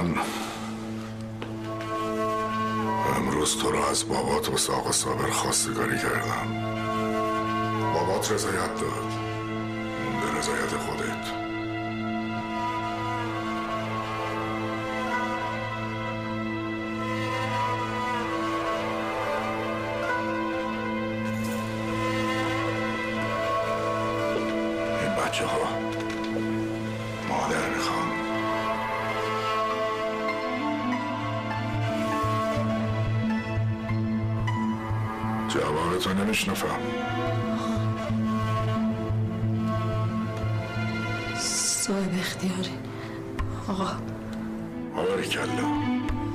من امروز تو رو از بابات و آقا صابر خواستگاری کردم. بابات رضایت داد، به رضایت خودت. این بچه ها مادر میخوام. جوابتو نمیشنفم. صاحب اختیاری آقا. باریکلا.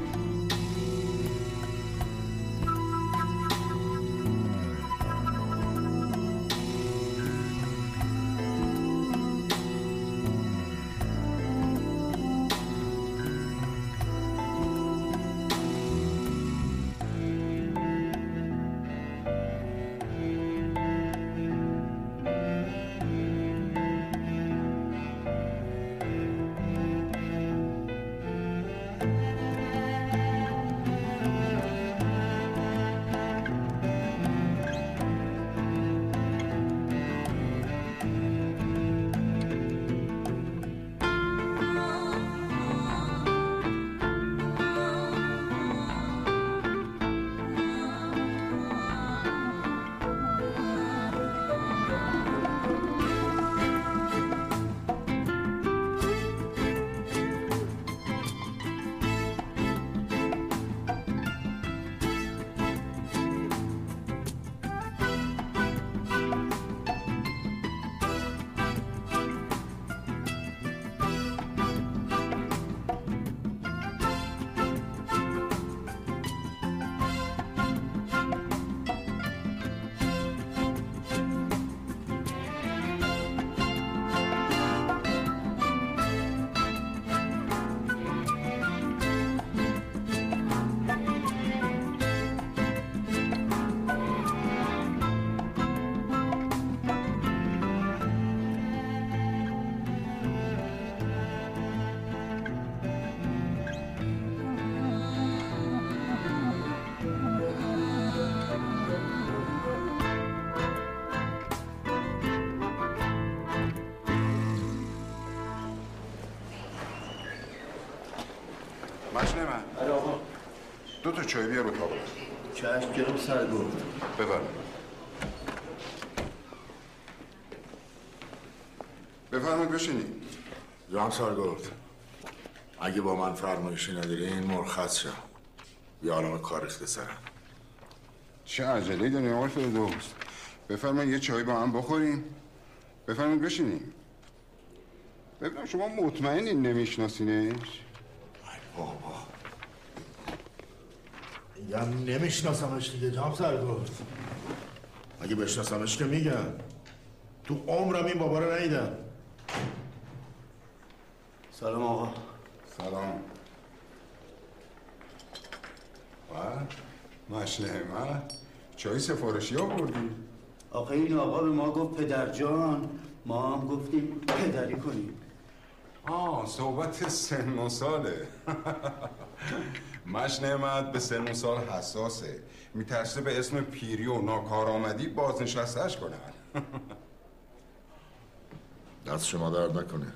مجنه آره آقا. 2 تا چای بیار اتاق. چشم جناب سرگرد. بفرمایید بشینید. جناب سرگرد، اگه با من فرمایشی ندارین مرخص شم. یه عالم کار ریخته سرم. چه عجله‌ای دارین آقای فردوس؟ بفرمایید یه چای با هم بخوریم. بفرمایید بشینیم. ببینم شما مطمئنین نمیشناسینش؟ بابا میگم نمیشناسمش دیگه جناب سرگرد. اگه بشناسمش که میگم. تو عمرم این بابا رو ندیدم. سلام آقا. سلام. مشنه چای سفارشی آوردی؟ آخه این آقا به ما گفت پدرجان، ما هم گفتیم پدری کنیم. صحبت سن و ساله. مشنعمت به سن و سال حساسه. میترسه به اسم پیری و ناکارآمدی بازنشسته‌اش کنن. دست شما درد نکنه.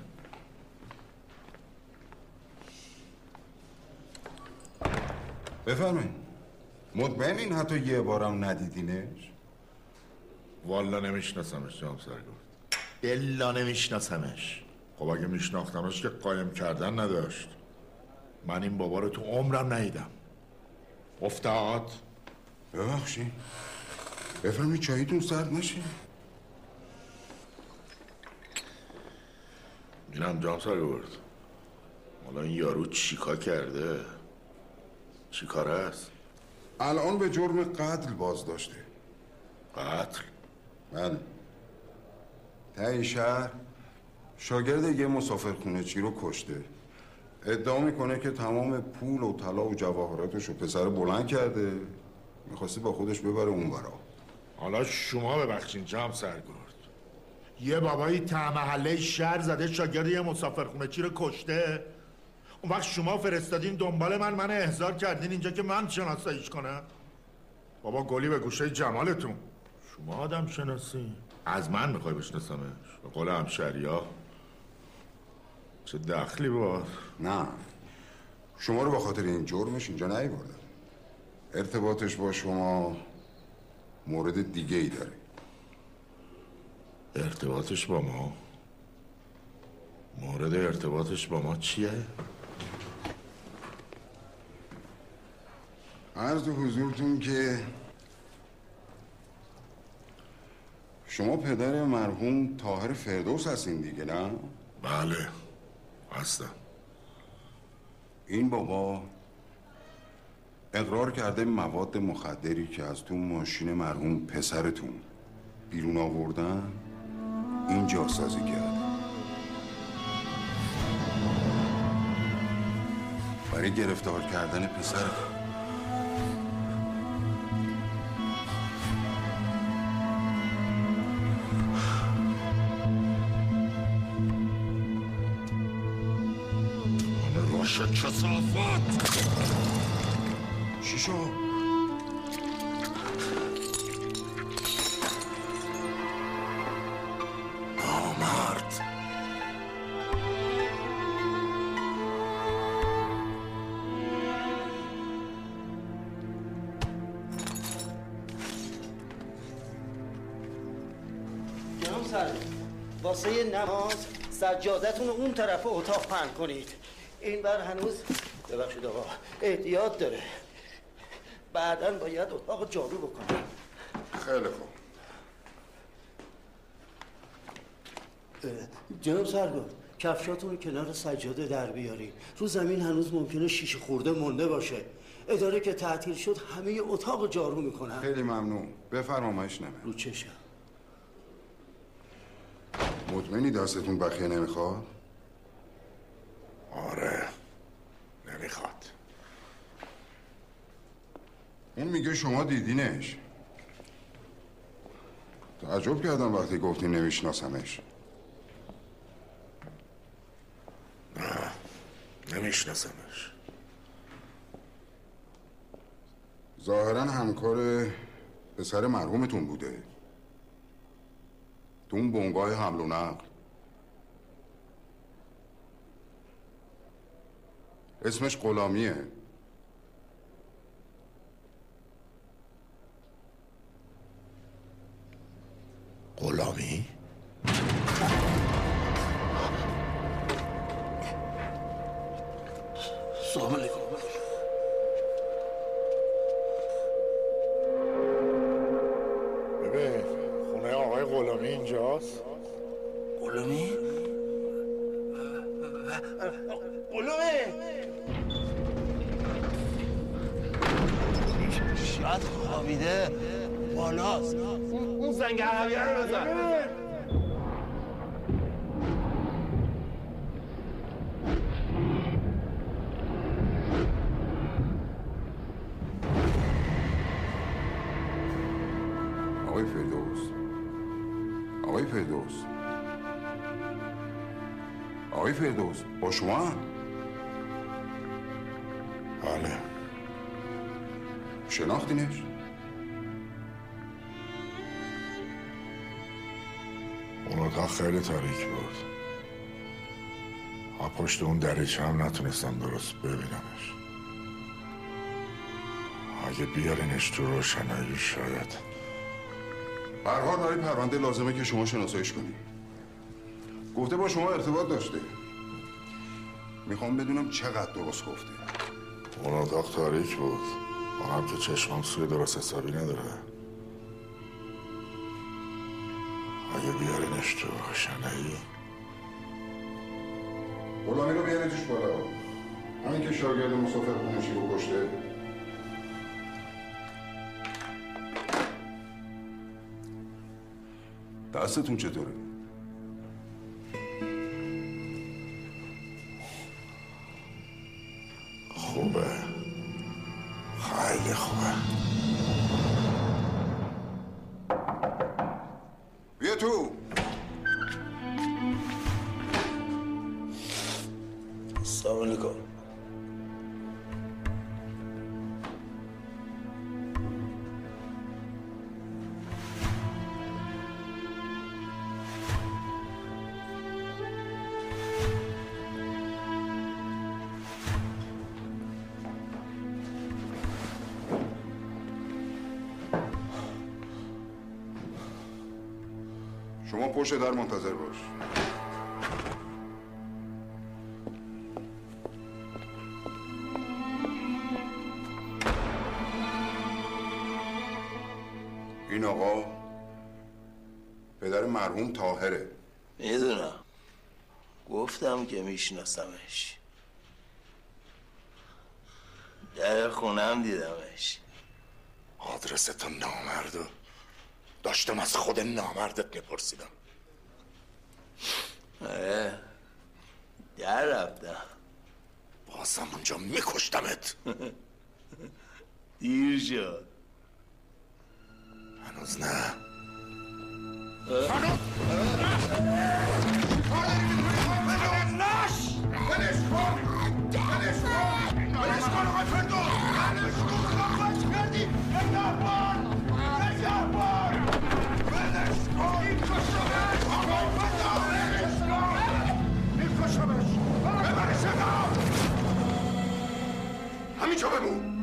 بفرمایید. مطمئنین حتی یه بارم ندیدینش؟ والا نمیشناسمش جناب سرگرد. بلا نمیشناسمش. خب اگه میشناختمش که قایم کردن نداشت. من این بابا رو تو عمرم ندیدم. افتاد. ببخشید. بفرمایید چاییتون سرد نشه. اینم جناب سرگرد، حالا این یارو چیکار کرده؟ چی کار است؟ الان به جرم قتل بازداشته. قتل؟ بله. ته شهر شاگرد یه مسافرخونه چی رو کشته. ادعا میکنه که تمام پول و طلا و جواهراتش رو پسر بلند کرده، میخواسته با خودش ببره اونورا. حالا شما ببخشین جناب سرگرد، یه بابایی ته محله شهر زده شاگرد یه مسافرخونه چی رو کشته؟ اون وقت شما فرستادین دنبال من احضار کردین اینجا که من شناساییش کنم. بابا گلی به گوشه جمالتون. شما آدم شناسی از من میخوای بشناسمش؟ به قول همشهری‌ها چه دخلی با؟ نه، شما رو به خاطر این جرمش اینجا نیاوردم. ارتباطش با شما مورد دیگه ای داره. ارتباطش با ما؟ مورد ارتباطش با ما چیه؟ عرض حضورتون که شما پدر مرحوم طاهر فردوس هستین دیگه، نه؟ بله هستم. این بابا اقرار کرده مواد مخدری که از تو ماشین مرحوم پسرتون بیرون آوردن این جاسازی کرده. برای گرفتار کردن پسرتون. چه کثافت! چی شد؟ نامرد! جناب سر واسه نماز سجادتون رو اون طرف اتاق پهن کنید. این بر هنوز ببخشید آقا احتیاط داره. بعداً باید اتاق جارو بکنم. خیلی خوب. جناب سرگار کفشاتون رو کنار سجاده در بیاری. رو زمین هنوز ممکنه شیشه خورده مونده باشه. اداره که تعطیل شد همه اتاق جارو میکنن. خیلی ممنون. بفرمایش نمه. رو چشم. مطمئنی دستتون بخیه نمیخواد؟ آره نمیخواد. اون میگه شما دیدینش. تعجب کردم وقتی گفتی نمیشناسمش. نه نمیشناسمش. ظاهرا همکار پسر مرحومتون بوده تو اون بنگاه حمل و نقل. اسمش غلامیه. غلامی؟ سلام علیکم. ببین خونه آقای غلامی اینجاست؟ غلامی؟ غلامی؟ شاید خوابیده بالاست. اون زنگ عقبیه رو بزن. آقای فردوس. آقای فردوس. آقای فردوس با شما هم؟ بله. شناختینش؟ اون اتاق خیلی تاریک بود. پشت اون دریچه هم نتونستم درست ببینمش. اگه بیارینش تو روشنایی شاید. به هر حال برای پرونده لازمه که شما شناساییش کنید. گفته با شما ارتباط داشته. میخوام بدونم چقدر درست گفته. اون اتاق تاریک بود. اونم که چشمم سوی درست حسابی نداره. اگه بیارینش تو روشنایی. غلامی رو بیارینش بالا. همین که شاگرد مسافر خونشی رو کشته. دستتون چطوره؟ خوبه. خیلی خوبه. بیا تو. سلام علیکم. شما پشت در منتظر باش. این آقا پدر مرحوم طاهره. میدونم، گفتم که میشناسمش، در خونم دیدمش. آدرستو نامردو داشتم از خود نامردت میپرسیدم. در رفتم، بازم اونجا میکشتمت. دیر شد. هنوز نه. همینجا بمون.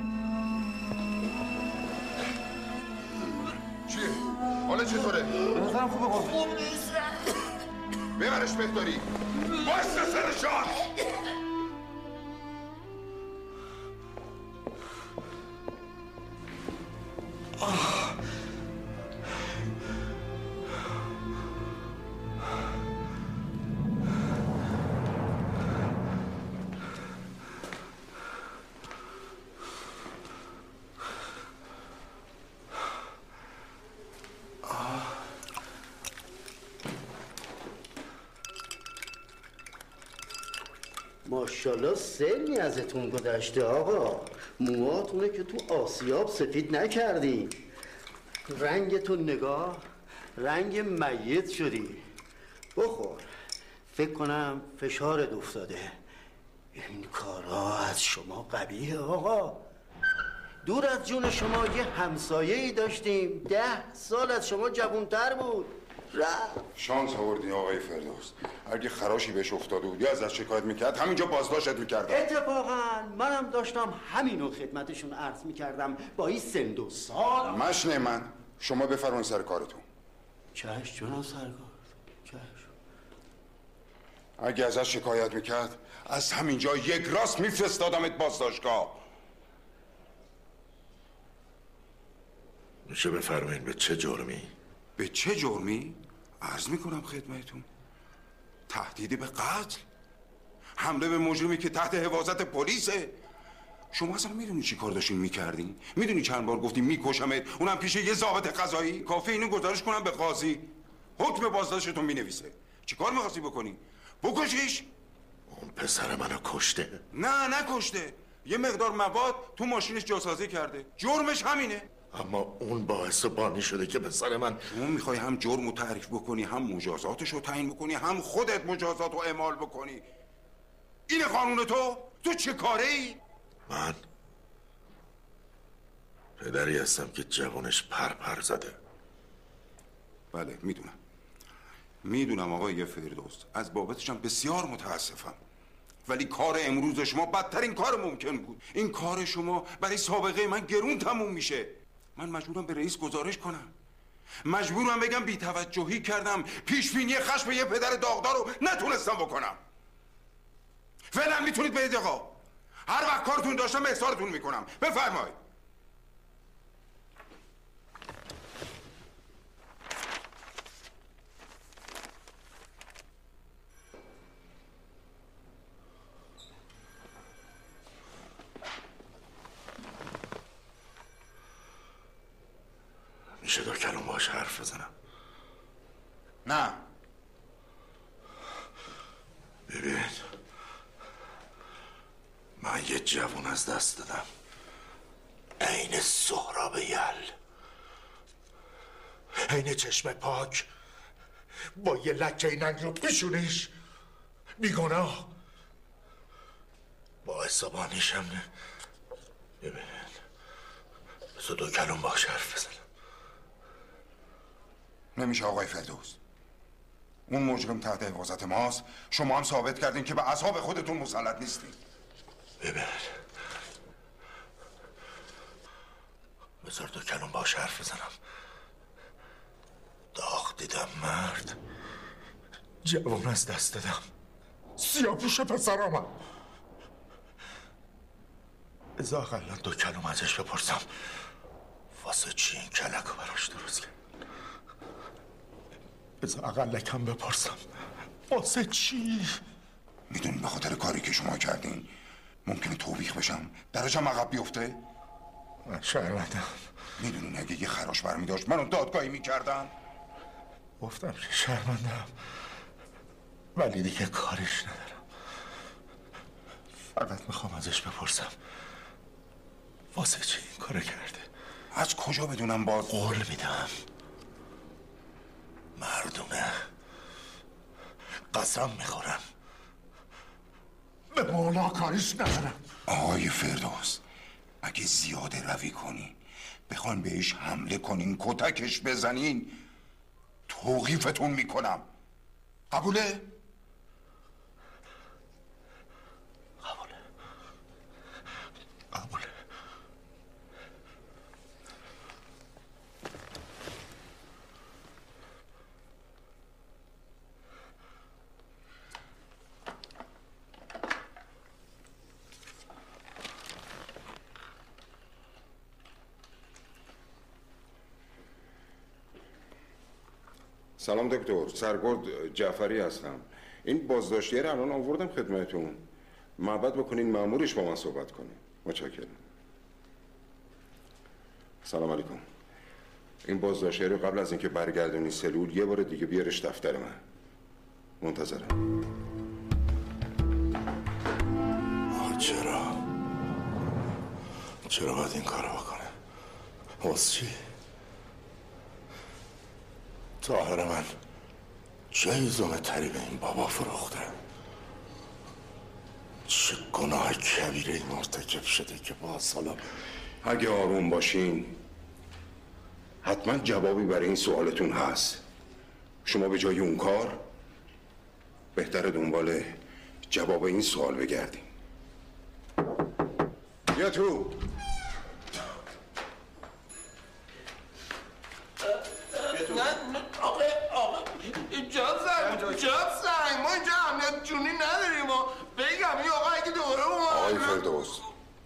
چیه؟ حالا چطوره؟ نظرم خوبه قربان. خوب نیست. ببرش بهداری. بایسته سرشان. ماشاءالله سنی ازتون گذشته آقا. موهاتونه که تو آسیاب سفید نکردی. رنگتون نگاه، رنگ میت شدی. بخور، فکر کنم فشارت افتاده. این کارا از شما قبیحه آقا. دور از جون شما یه همسایه‌ای داشتیم 10 سال از شما جوان‌تر بود. رفت. شانس آوردی آقای فردوس. اگه خراشی بهش افتاده بود یا ازش شکایت میکرد همینجا بازداشتت میکردم. اتفاقا منم داشتم همینو خدمتشون عرض میکردم. با این سن و سال. مشن من شما بفرمایید سر کارتون. چشم جناب سرکار، چشم. اگه ازش شکایت میکرد از همینجا یک راست میفرستادمت بازداشتگاه. میشه بفرمایید به چه جرمی؟ به چه جرمی؟ عرض میکنم خدمتون. تهدیدی به قتل، حمله به مجرمی که تحت حفاظت پلیسه. شما اصلا میدونی چی کار داشتین میکردین؟ میدونی چند بار گفتیم میکشمت، اونم پیش یه ضابط قضایی؟ کافی اینو گزارش کنم به قاضی، حکم بازداشتتون مینویسه. چی کار میخواستی بکنی؟ بکشیش؟ اون پسر منو کشته؟ نه نکشته، یه مقدار مواد تو ماشینش جاسازی کرده، جرمش همینه. اما اون باعث بانی شده که پسر من. شما میخوای هم جرم رو تعریف بکنی، هم مجازاتش رو تعیین بکنی، هم خودت مجازات رو اعمال بکنی. این قانون تو چه کاره ای؟ من پدری هستم که جوانش پر زده. بله میدونم آقای فردوس، از بابتشم بسیار متاسفم. ولی کار امروز شما بدترین کار ممکن بود. این کار شما برای سابقه من گرون تموم میشه. من مجبورم به رئیس گزارش کنم، مجبورم بگم بی‌توجهی کردم، پیشبینی خشم یه پدر داغدار رو نتونستم بکنم. فعلا میتونید برید آقا، هر وقت کارتون داشتم احضارتون میکنم. بفرمایید. میشه 2 کلمه باهاش حرف بزنم؟ نه. ببین، من یه جوان از دست دادم، عین سهراب یل، عین چشم پاک، با یه لکه ننگ رو پیشونیش، بیگناه، باعث بانیشم. ببین، بذار 2 کلمه باهاش حرف بزنم. نمیشه آقای فردوس، اون مجرم تحت حفاظت ماست. شما هم ثابت کردین که به اعصاب خودتون مسلط نیستین. ببین، بذار 2 کلمه باهاش حرف بزنم. داغ دیدم مرد، جوان از دست دادم، سیاپوش پسرامم. از اقلا 2 کلم ازش بپرسم واسه چی این کلکو براش درست کرد. از اقلا کم بپرسم واسه چی. میدونی به خاطر کاری که شما کردین ممکنه توبیخ بشم، درجم عقب بیفته. من شرمندم. میدونین اگه یه خراش برمی داشت منو دادگاهی میکردن. گفتم که شرمندم، ولی دیگه کاریش ندارم. فقط میخوام ازش بپرسم واسه چی این کارو کرده. از کجا بدونم؟ باز قول میدم مردونه، قسم میخورم به مولا کاریش ندارم. آقای فردوس، اگه زیاده روی کنین، بخواین بهش حمله کنین، کتکش بزنین، توقیفتون میکنم. قبوله؟ قبوله. سلام دکتر، سرگرد جعفری هستم. این بازداشتیه رو الان آوردم خدمتتون. محبت بکنین مأمورش با من صحبت کنه. متشکرم. سلام علیکم. این بازداشتیه رو قبل از اینکه برگردونی سلول یه بار دیگه بیارش دفتر من. منتظرم. چرا باید این کارو بکنه؟ واسه چی؟ طاهر من چه ایزومه تری به این بابا فروخته؟ چه گناه کبیره این مرتکب شده که باز حالا اگه آروم باشین حتما جوابی برای این سوالتون هست. شما به جای اون کار بهتر دنبال جواب این سوال بگردین. بیا تو. نه آقا جان سنگ ما اینجا امنیت جونی نداریم و بگم این آقا اگه دوره اومد. آقای فردوس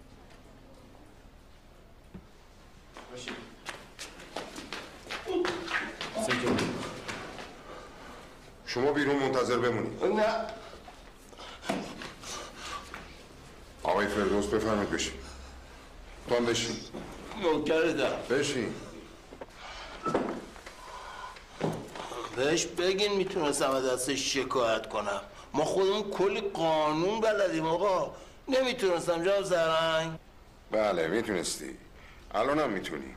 شما بیرون منتظر بمونید. نه آقای فردوس بفرمایید بشین. تو هم بشین. نوکرتم. بشین. بهش بگین میتونستم دستش شکایت کنم. ما خودمون کلی قانون بلدیم آقا. نمیتونستم جناب زرنگ؟ بله میتونستی. الان هم میتونی.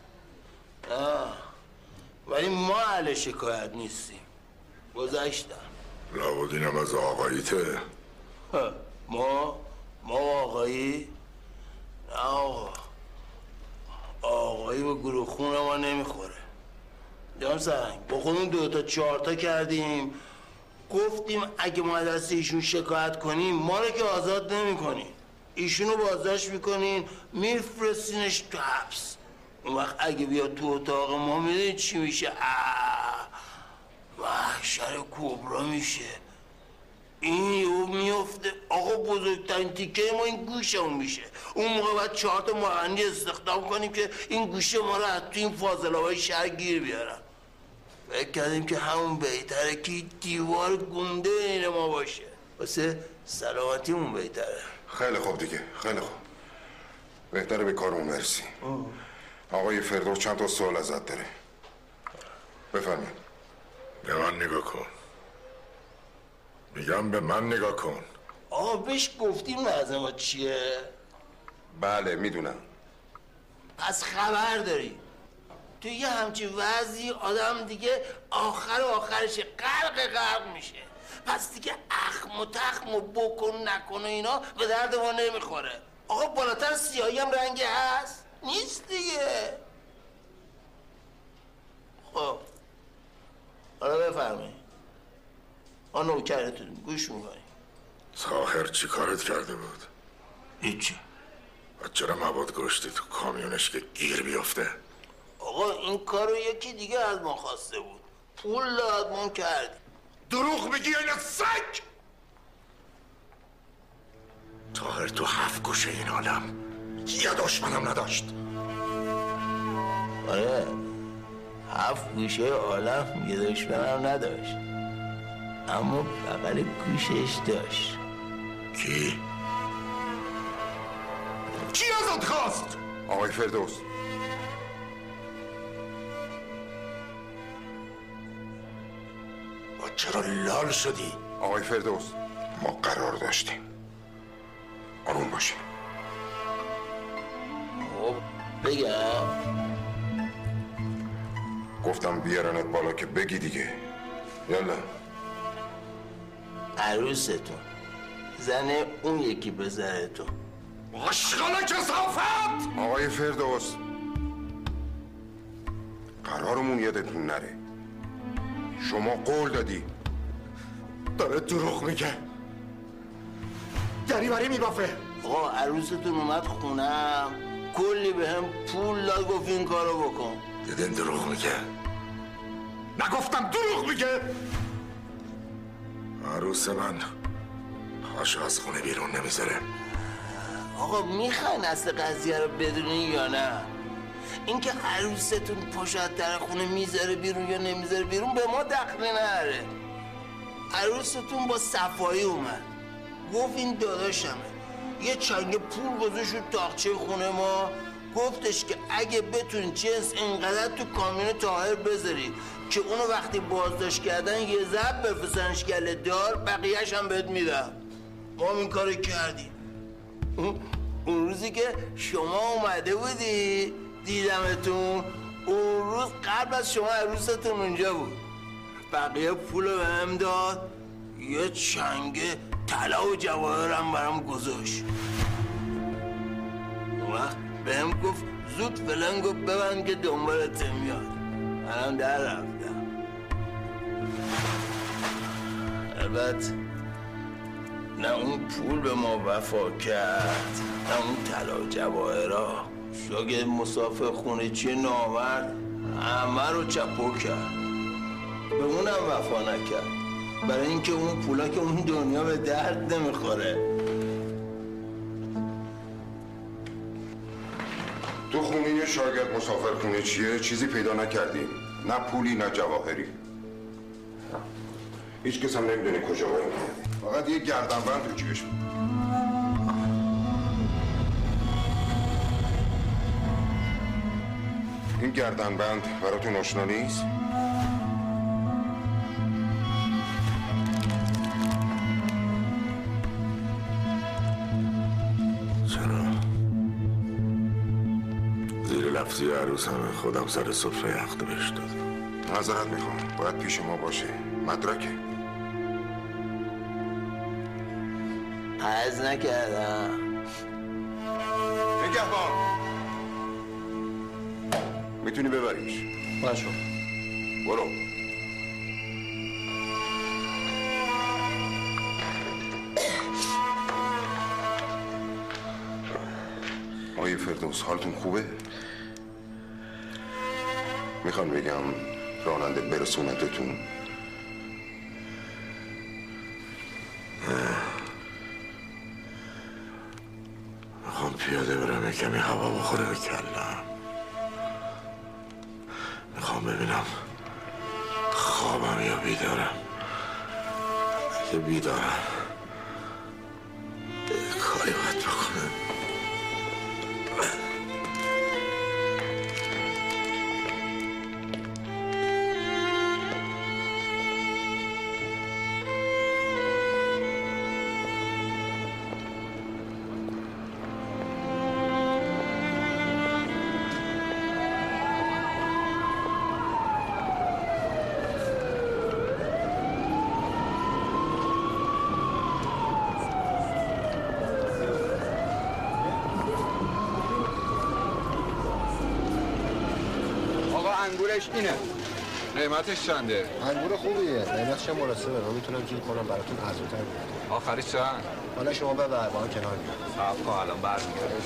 ولی ما اهل شکایت نیستیم. گذشتم. لابد اینم از آقاییته. ما آقایی؟ نه آقا. آقایی به گروه خون ما نمیخوره. جناب زرنگ با خودمون 2 تا 4 تا کردیم، گفتیم اگه ما دست ایشون شکایت کنیم ما رو که آزاد نمی کنیم، ایشونو بازداشت میکنین میفرستینش تو حبس. اون وقت اگه بیاد تو اتاق ما میدونید چی میشه؟ محشر کبرا میشه. این یهو میفته آقا، بزرگترین تیکه ما این گوشمون میشه. اون موقع باید 4 تا مهندس استخدام کنیم که این گوشه ما رو از تو این فاضلابای شهر گیر بیارن. فکر کردیم که همون بهتره که دیوار گنده این ما باشه، واسه سلامتیمون بهتره. خیلی خوب دیگه، خیلی خوب. بهتره به کارمون برسیم. آقای فردوس چند تا سوال ازت داره. بفرمایید. به من نگاه کن. میگم به من نگاه کن. آقا بهش گفتیم لازمات چیه؟ بله میدونم. پس خبر داری تو یه همچین وضعی آدم دیگه آخرش غرق میشه. پس دیگه اخم و تخم و بکن نکن و اینا به درد ما نمیخوره. آقا بالاتر سیاهی هم رنگی هست؟ نیست دیگه. خب حالا بفرمایید، ما نوکرتون گوش میکنیم. طاهر چی کارت کرده بود؟ هیچی. و چرا مواد گشتی تو کامیونش که گیر بیفته؟ آقا این کارو یکی دیگه از ما خواسته بود. پول داد ما کردیم. دروغ میگی این سگ؟ طاهر تو 7 گوشه این عالم یه دشمنم نداشت. آره 7 گوشه عالم یه دشمنم نداشت، اما بغل گوشش داشت. کی ازت خواست؟ آقای فردوس. با چرا لال شدی؟ آقای فردوس، ما قرار داشتیم آروم باشیم. خب بگم؟ گفتم بیارنت بالا که بگی دیگه. یالا. عروستون زن اون یکی پسرتون. ماشغله کثافت! آقای فردوس، قرارمون یادتون نره. شما قول دادی. داره دروغ میگه، دریوری میبافه. آقا عروستون اومد خونم کلی به هم پول داد، گفت این کارو بکن. دیدین دروغ میگه؟ نگفتم دروغ میگه؟ عروس من پاشو از خونه بیرون نمیذاره. آقا میخواین اصل قضیه رو بدونین یا نه؟ اینکه عروستون پاشو از در خونه میذاره بیرون یا نمیذاره بیرون به ما دخلی نداره. عروستون با صفایی اومد گفت این داداشمه، یه چنگ پول گذاشت رو تاقچه خونه ما، گفتش که اگه بتونی جنس اینقدر تو کامیون طاهر بذاری که اونو وقتی بازداشت کردن یه ضرب بفرستنش گله دار، بقیهش هم بهت میدم. ما این کارو کردیم. اون روزی که شما اومده بودی دیدمتون، اون روز قبل از شما عروستون اونجا بود. بقیه پولو به هم داد، یه چنگ طلا و جواهرم برام گذاشت. اون وقت به هم گفت زود فلنگو ببند که دنبالت میاد. منم در رفتم. البته نه اون پول به ما وفا کرد نه اون طلا و جواهرها. شاگرد مسافر خونه چی نامرد همه رو چپو کرد، به اونم وفا نکرد، برای اینکه اون پولا که اون دنیا به درد نمیخوره. تو خونه یه شاگرد مسافر خونه چیه؟ چیزی پیدا نکردیم، نه پولی نه جواهری. هیچ کس هم نمیدونه کجا باید. فقط یه گردنبند تو جیبش بود. این گردنبند براتون آشنا نیست؟ چرا؟ زیر لفظی عروس همه خودم سر سفره عقد بهش دادم. معذرت میخوام، باید پیش ما باشه. مدرکه. عرض نکردم. نگهبان میتونی ببریش. باشو. برو. آقای فردوس حالتون خوبه؟ میخوام بگم راننده برسونتتون. میخوام پیاده برم کمی هوا بخوره به کلم. میخوام ببینم خوابم یا بیدارم. اگه بیدارم کاری باید بکنم. انگورش اینه. قیمتش چنده؟ انگور خوبیه، قیمتش هم مناسبه. من میتونم جور کنم براتون ارزون‌تر بدم. آخرش چند؟ حالا شما ببر با هم کنار بیاد. صبر کن الان برمیگردم.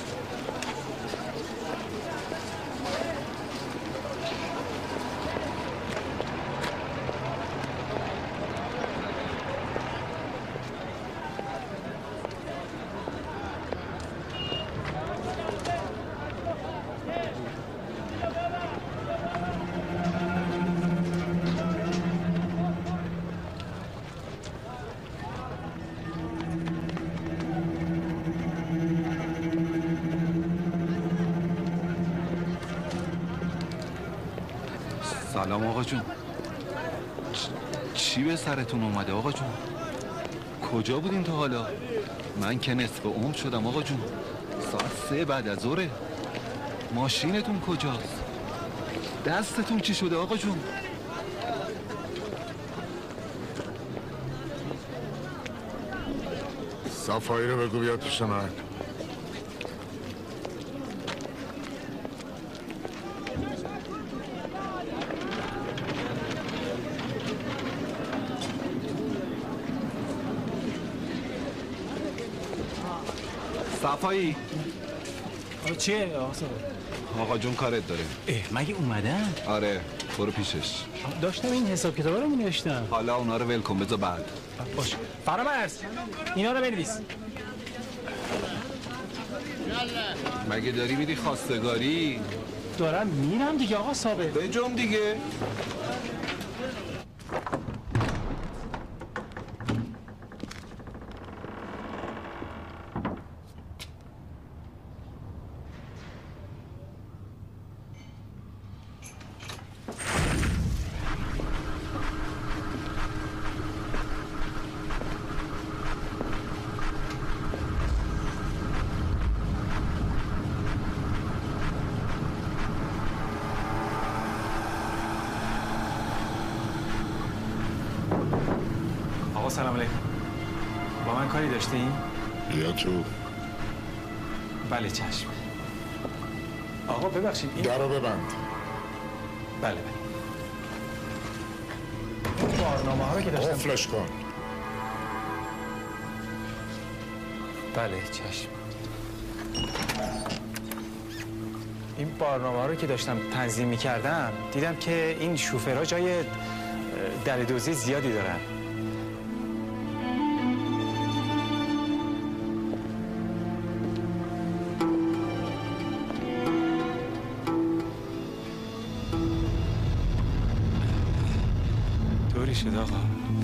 سلام آقا جون. چی به سرتون اومده آقا جون؟ کجا بودین تا حالا؟ من که نصف عمر شدم آقا جون. ساعت 3 بعد از ظهره. ماشینتون کجاست؟ دستتون چی شده آقا جون؟ صفایی رو بگو بیاد پیش من. صفایی چیه آقا صاحب؟ آقا جون کارت داره. مگه اومدن؟ آره برو پیشش. داشتم این حساب کتابا رو می‌نوشتم. حالا اونا رو ول کن، بذار بعد. باشه. فرامرز اینا رو بنویس. مگه داری میری خواستگاری؟ دارم میرم دیگه آقا صاحب. بجم دیگه. سلام علیکم. با من کاری داشتین؟ بیا تو. بله چشم. آقا ببخشید این در رو ببند. بله بله. این بارنامه ها رو که داشتم قفلش کن. بله چشم. این بارنامه ها رو که داشتم تنظیم می‌کردم دیدم که این شوفرها جای دریدوزی زیادی دارن. طوری شد آقا.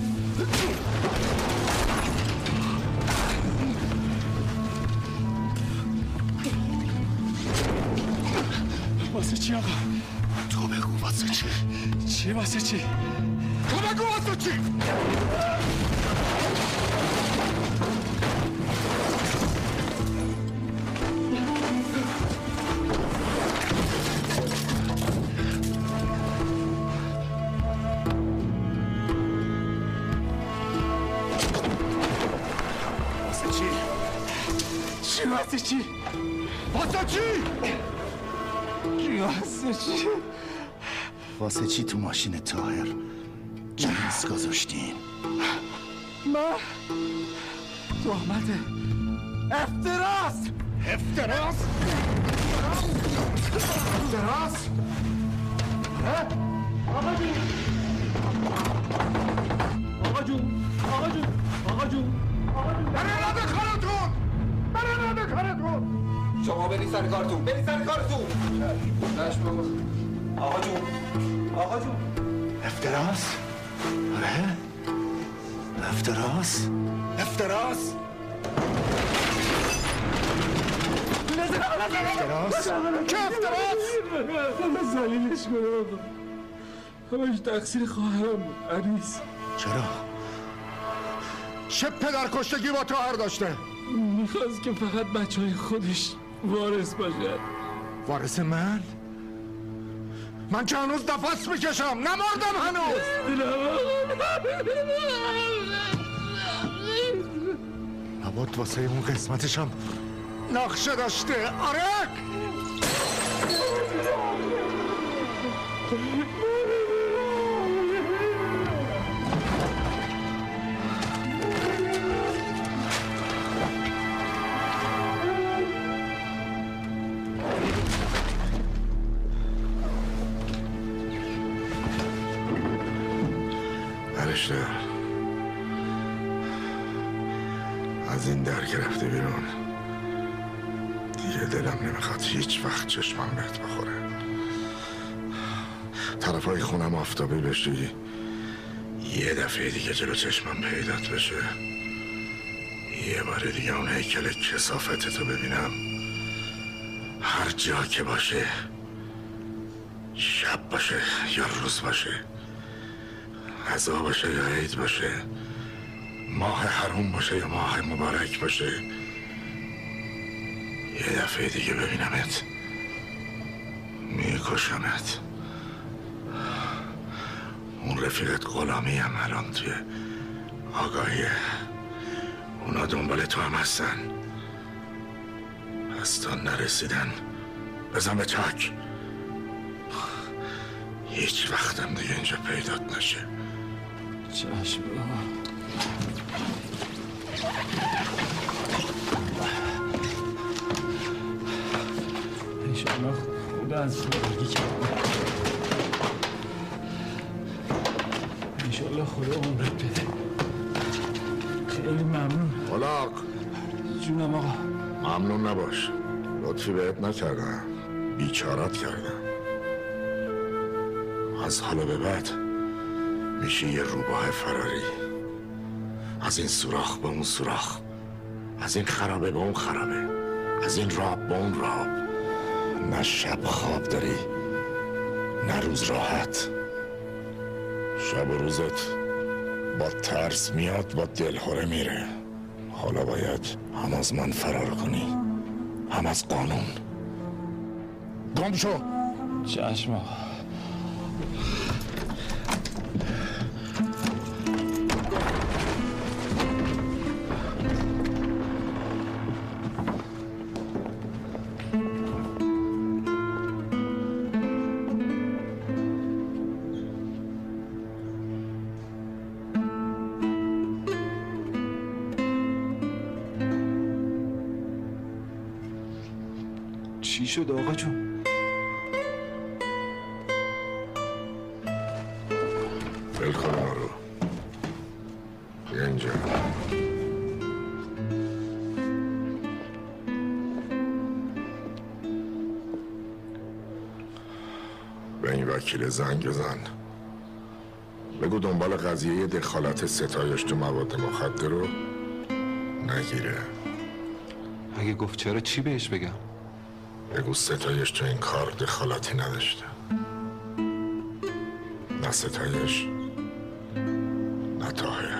واسه چی آقا؟ تو بگو واسه چی؟ چی واسه چی؟ تو بگو واسه چی؟ واسه چی؟ واسه چی؟ واسه چی؟ واسه چی تو ماشین طاهر جنس گذاشتین؟ من تهمت افتراس! افتراس؟ افتراس؟ آقا جون! آقا جون! آقا جون! آقا جون! آقا جون! برای کارتون! برای کارتون! شما برید سر کارتون، برید سر کارتون. آقا جون، آقا جون. افتراس؟ آره؟ افتراس؟ افتراس؟ افتراس؟ که افتراس؟ زلیلش کنه آقا. همش تقصیر خواهرم عریس. چرا؟ چه پدر کشتگی با طاهر داشته؟ میخواست که فقط بچهای خودش وارث باشد. وارث من؟ من که هنوز نفس میکشم، نمردم هنوز. نباد واسه اون قسمتشم نقشه داشته. آره فرشته از این در که رفته بیرون دیگه دلم نمیخواد هیچ وقت چشمم بهت بخوره. طرفای خونم آفتابی بشی یه دفعه دیگه جلو چشمم پیدات بشه، یه بار دیگه اون هیکل کثافتتو ببینم، هر جا که باشه شب باشه یا روز باشه، عزا باشه یا عید باشه، ماه حرام باشه یا ماه مبارک باشه، یه دفعه دیگه ببینمت میکشمت. اون رفیقت غلامی هم الان توی آگاهیه، اونا دنبال تو هم هستن. پس تا نرسیدن بزن به چک، هیچ وقتم دیگه اینجا پیدات نشه. چشم انشالله خدا از زندگی کرده، انشالله خدا عمرت بده. خیلی ممنون. ملاق جونم آقا. ممنون نباش، لطفی بهت نکردم، بیچارت کردم. از حالا به بعد میشه یه روباه فراری، از این سوراخ به اون سوراخ، از این خرابه به اون خرابه، از این راب به اون راب. نه شب خواب داری نه روز راحت. شب و روزت با ترس میاد با دلهوره میره. حالا باید هم از من فرار کنی هم از قانون. گم شو. چشم آقا. چی شد آقا جون؟ بل کن ما رو. بیا اینجا. به این وکیل زنگ بزن، بگو دنبال قضیه دخالت ستایش تو مواد مخدر رو نگیره. اگه گفت چرا چی بهش بگم؟ بگو ستایش تو این کار دخالتی نداشته. نه ستایش نه طاهر.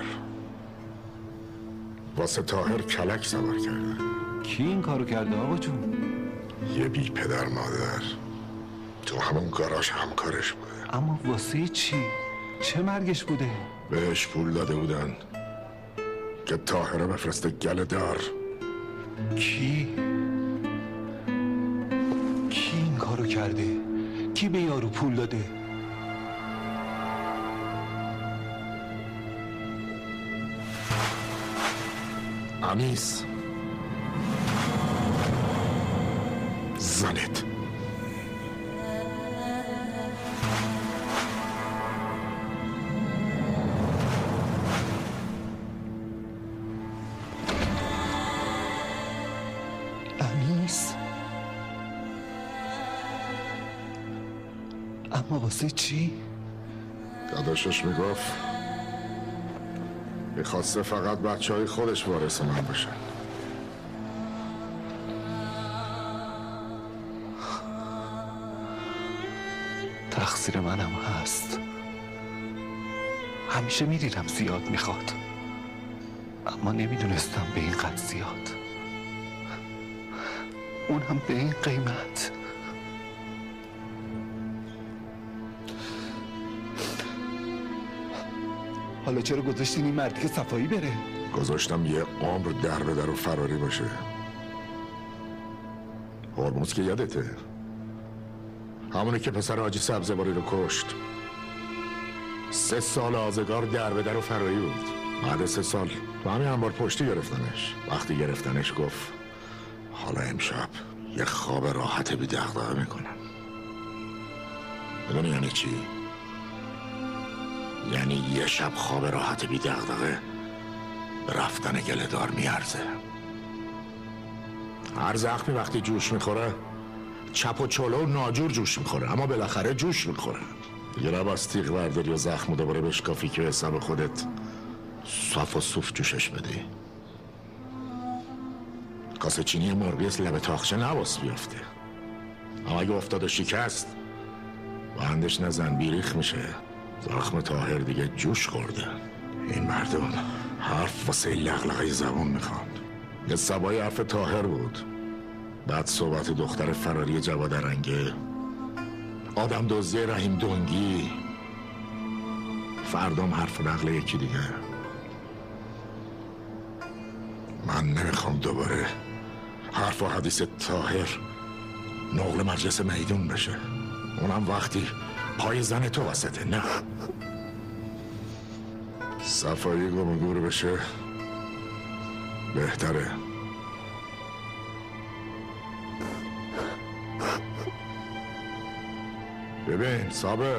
واسه طاهر کلک سوار کرده. کی این کارو کرده آقا جون؟ یه بی پدر مادر تو همون گاراژ همکارش بوده. اما واسه چی؟ چه مرگش بوده؟ بهش پول داده بودن که طاهره بفرسته گل دار. کی این کارو کرده؟ کی به یارو پول داده؟ امیس زنت. امیس؟ اما واسه چی؟ داداشش میگفت میخواسته فقط بچه های خودش وارث من باشن. تقصیر منم هست. همیشه میدیدم زیاد میخواد، اما نمیدونستم به این قدر زیاد، اون هم به این قیمت. حالا چرا گذاشتین این مردی که صفایی بره؟ گذاشتم یه عمر در به در و فراری باشه. هرمز که یادته، همونه که پسر حاجی سبزواری رو کشت. 3 سال آزگار در به در و فراری بود. بعد 3 سال تو همین انبار پشتی گرفتنش. وقتی گرفتنش گفت حالا امشب یه خواب راحت بی دغدغه میکنم. بدونی یعنی چی؟ یعنی یه شب خواب راحت بی دغدغه به رفتن گله‌دار میارزه. هر زخمی وقتی جوش میخوره چپ و چلو و ناجور جوش میخوره، اما بالاخره جوش میخوره. دیگه نباید تیغ برداری و زخم دوباره بشکافی که حساب خودت صاف و صوف جوشش بدی. کاسه چینی مرغی لب تاخچه نباس بیافته، اما اگه افتاد و شکست بندش نزن بیریخ میشه. زخم طاهر دیگه جوش خورده. این مردم حرف واسه لغلقه زبون میخوان. یه سبای حرف طاهر بود، بعد صحبت دختر فراری جوادرنگه، آدم دزدی رحیم دنگی، فردام حرف نقل یکی دیگه. من نمیخوام دوباره حرف و حدیث طاهر نقل مجلس میدون بشه، اونم وقتی پای زن تو وسطه. نه، صفایی گم و گور بشه بهتره. ببین صابر،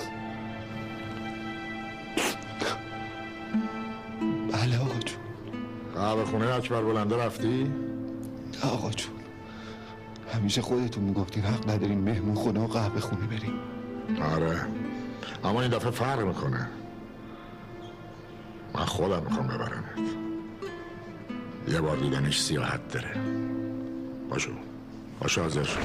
بله آقا جون. قهوه خونه اکبر بلنده رفتی؟ آقا جون، همیشه خودتون میگفتین حق ندارین مهمون خونه و قهوه خونه بریم. آره، اما این دفعه فرق میکنه. من خودم میخوام ببرمت. یه بار دیدنش سیاحت داره. باشو حاضر شو.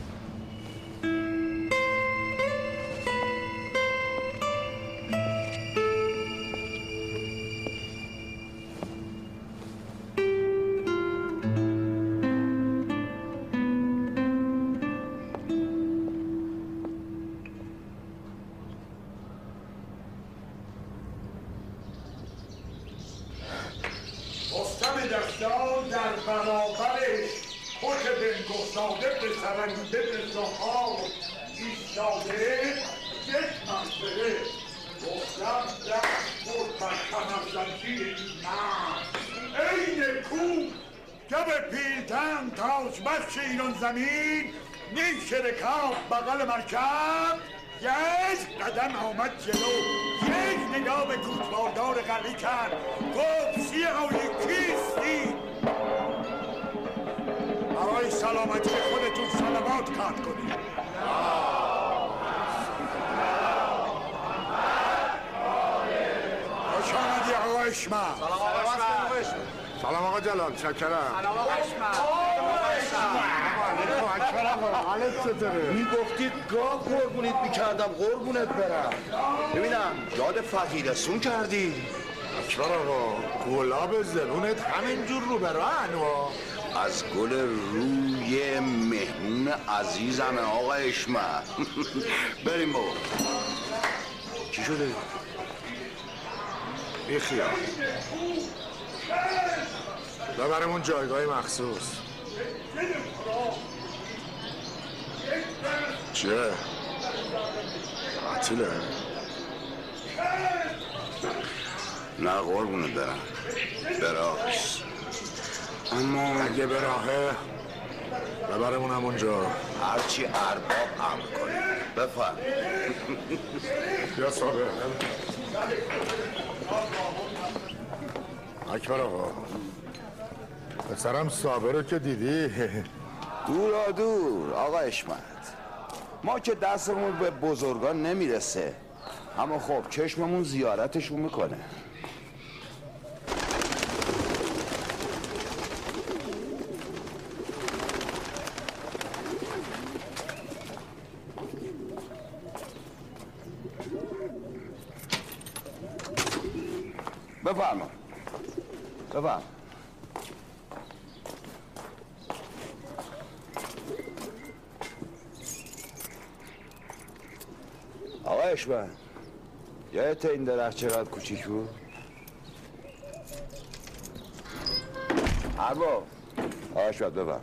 زمین نیش رکاب بغل مرکب، یک قدم آمد جلو، یک نگاه به کوتواردار قلی کرد، گفت سیاهی کیستی؟ برای سلامتی خودتون صلوات کار کنید. خوش آمدی آقا اشمع. سلام آقا جلال، چکرم. سلام آقا اشمع. حالت چطوره؟ میگفتید گاه قربونیت میکردم قربونت برم. ببینم یاد فقیرسون کردی؟ اکبر آقا، گلاب زنونت همینجور رو برن از گل روی مهمون عزیزم آقا اشمع. بریم بابا. چی شده؟ بیخیال ببرمون جایگاه مخصوص. چه؟ قتیله؟ نه قربونت برم، براست. اما اگه به راهه ببرمون همونجا. هرچی ارباب امر کنه. بفرم. یا صابر. اکبر آقا، پسرم صابر رو که دیدی؟ دورا دور آقا اشمت، ما که دستمون به بزرگان نمیرسه، اما خب چشممون زیارتشون میکنه. بفرما بفرما. آقا اشمت، یادت این درخت چقدر کوچیک بود؟ ارباب، آقا اشمت بفرما.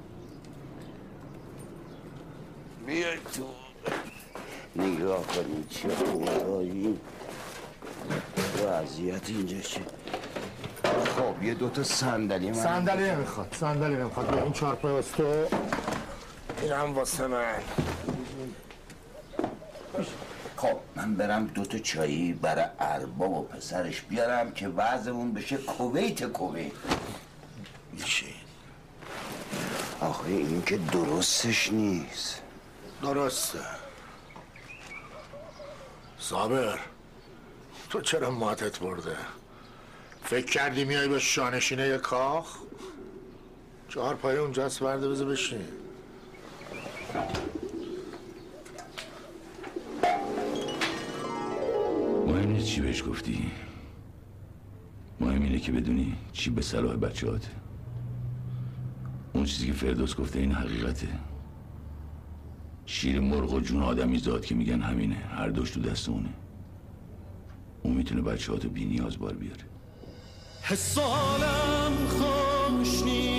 بیای تو نگاه کنید چه خونهایی و اذیت اینجا چه. خب یه دوتا صندلی من صندلی نمیخواد، صندلی نمیخواد. این چارپای واسه تو، این هم واسه من. خب من برم دوتا چایی برای ارباب و پسرش بیارم که وضعمون بشه کویت. میشه آخه این که درستش نیست. درسته. صابر، تو چرا ماتت برده؟ فکر کردی میای به شانشینه یه کاخ؟ چهار اونجاست، برده بذار بشین. میدونی چی بهش گفتی؟ مهم اینه که بدونی چی به صلاح بچه‌هاته. اون چیزی که فردوس گفته این حقیقته. شیر مرغ و جون آدمی زاد که میگن همینه، هر دوش تو دست اونه. اون میتونه بچه‌هاتو بی نیاز بار بیاره. حسالم خوش نیست